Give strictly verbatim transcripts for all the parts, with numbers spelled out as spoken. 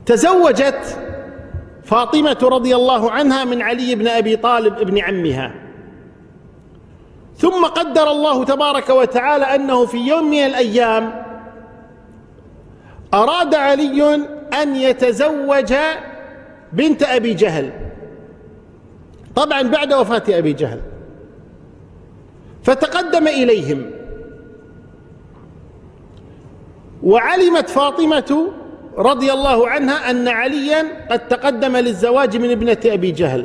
تزوجت فاطمة رضي الله عنها من علي بن أبي طالب ابن عمها، ثم قدر الله تبارك وتعالى أنه في يوم من الأيام أراد علي أن يتزوج بنت أبي جهل، طبعا بعد وفاة أبي جهل، فتقدم إليهم، وعلمت فاطمة رضي الله عنها أن عليا قد تقدم للزواج من ابنة أبي جهل،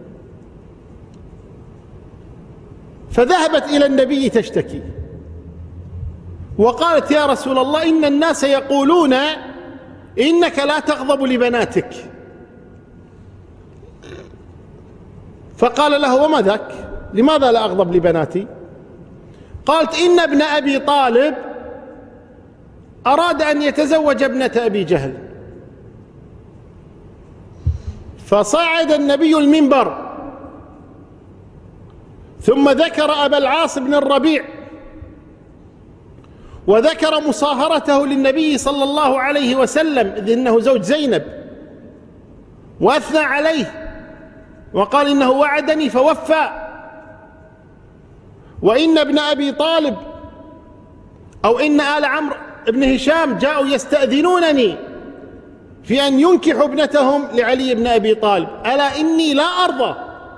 فذهبت إلى النبي تشتكي وقالت: يا رسول الله، إن الناس يقولون إنك لا تغضب لبناتك. فقال له: وما ذاك؟ لماذا لا أغضب لبناتي؟ قالت: إن ابن أبي طالب أراد أن يتزوج ابنة أبي جهل. فصعد النبي المنبر ثم ذكر أبا العاص بن الربيع، وذكر مصاهرته للنبي صلى الله عليه وسلم إذ إنه زوج زينب، وأثنى عليه وقال: إنه وعدني فوفى، وإن ابن أبي طالب أو إن آل عمرو ابن هشام جاءوا يستأذنونني في أن ينكحوا ابنتهم لعلي بن أبي طالب، ألا إني لا أرضى،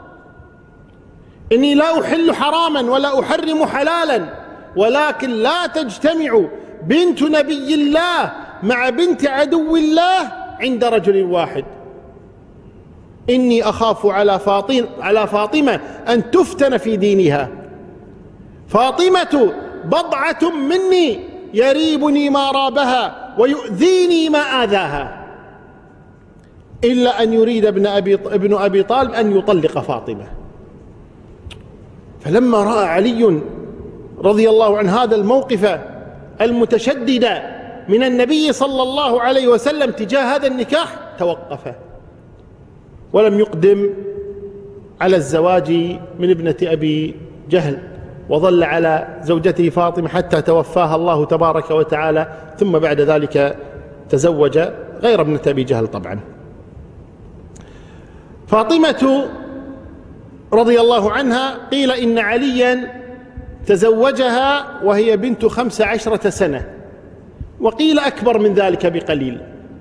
إني لا أحل حراما ولا أحرم حلالا، ولكن لا تجتمع بنت نبي الله مع بنت عدو الله عند رجل واحد. إني أخاف على فاطمة على فاطمة أن تفتن في دينها. فاطمة بضعة مني يريبني ما رابها ويؤذيني ما آذاها، إلا أن يريد ابن أبي ابن أبي طالب أن يطلق فاطمة. فلما رأى علي رضي الله عنه هذا الموقف المتشدد من النبي صلى الله عليه وسلم تجاه هذا النكاح توقف ولم يقدم على الزواج من ابنة أبي جهل، وظل على زوجته فاطمة حتى توفاها الله تبارك وتعالى، ثم بعد ذلك تزوج غير ابنة أبي جهل. طبعا فاطمة رضي الله عنها قيل إن عليا تزوجها وهي بنت خمس عشرة سنة، وقيل أكبر من ذلك بقليل،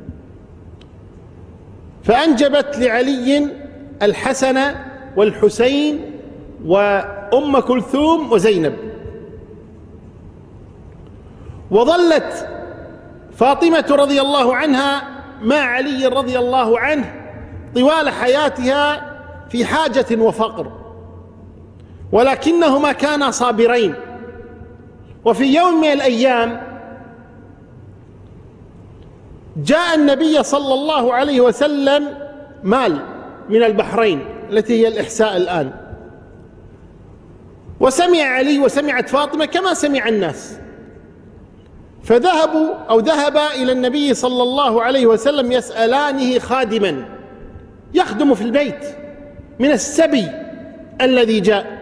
فأنجبت لعلي الحسن والحسين وأم كلثوم وزينب. وظلت فاطمة رضي الله عنها مع علي رضي الله عنه طوال حياتها في حاجة وفقر، ولكنهما كانا صابرين. وفي يوم من الأيام جاء النبي صلى الله عليه وسلم مال من البحرين التي هي الإحساء الآن، وسمع علي وسمعت فاطمة كما سمع الناس، فذهبوا أو ذهبا إلى النبي صلى الله عليه وسلم يسألانه خادما يخدم في البيت من السبي الذي جاء،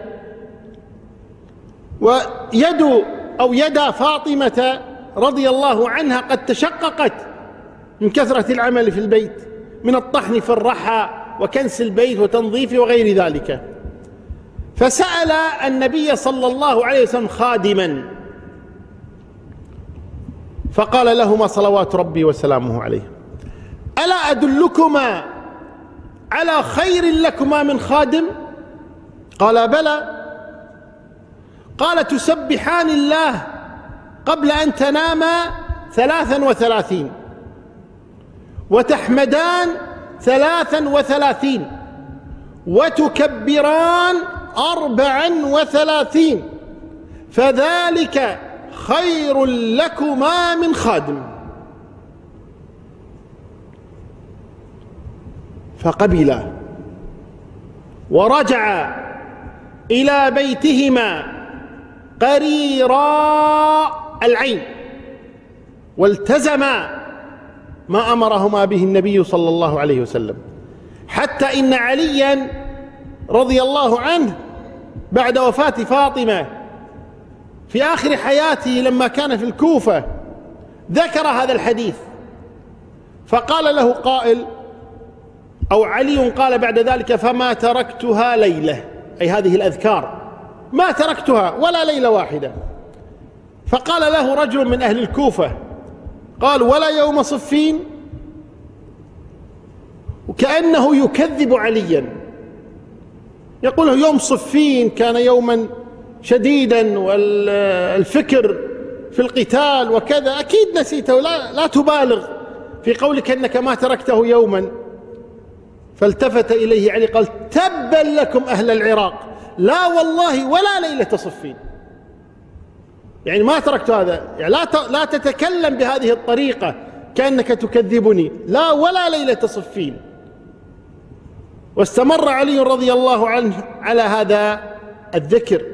ويد أو يدا فاطمة رضي الله عنها قد تشققت من كثرة العمل في البيت، من الطحن في الرحى وكنس البيت وتنظيفه وغير ذلك. فسأل النبي صلى الله عليه وسلم خادما فقال لهما صلوات ربي وسلامه عليه: ألا أدلكما على خير لكما من خادم؟ قال: بلى. قال: تسبحان الله قبل أن تناما ثلاثا وثلاثين، وتحمدان ثلاثا وثلاثين، وتكبران أربعا وثلاثين، فذلك خير لكما من خادم. فقبلا ورجعا إلى بيتهما قريرا العين، والتزما ما أمرهما به النبي صلى الله عليه وسلم، حتى إن عليا رضي الله عنه بعد وفاة فاطمة في آخر حياته لما كان في الكوفة ذكر هذا الحديث، فقال له قائل، أو علي قال بعد ذلك: فما تركتها ليلة، أي هذه الأذكار ما تركتها ولا ليلة واحدة. فقال له رجل من أهل الكوفة، قال: ولا يوم صفين؟ وكأنه يكذب عليا، يقول له يوم صفين كان يوما شديدا والفكر في القتال وكذا، أكيد نسيته، لا, لا تبالغ في قولك أنك ما تركته يوما. فالتفت إليه علي قال: تبا لكم أهل العراق، لا والله ولا ليلة صفين. يعني ما تركت هذا، يعني لا لا تتكلم بهذه الطريقة كأنك تكذبني، لا ولا ليلة صفين. واستمر علي رضي الله عنه على هذا الذكر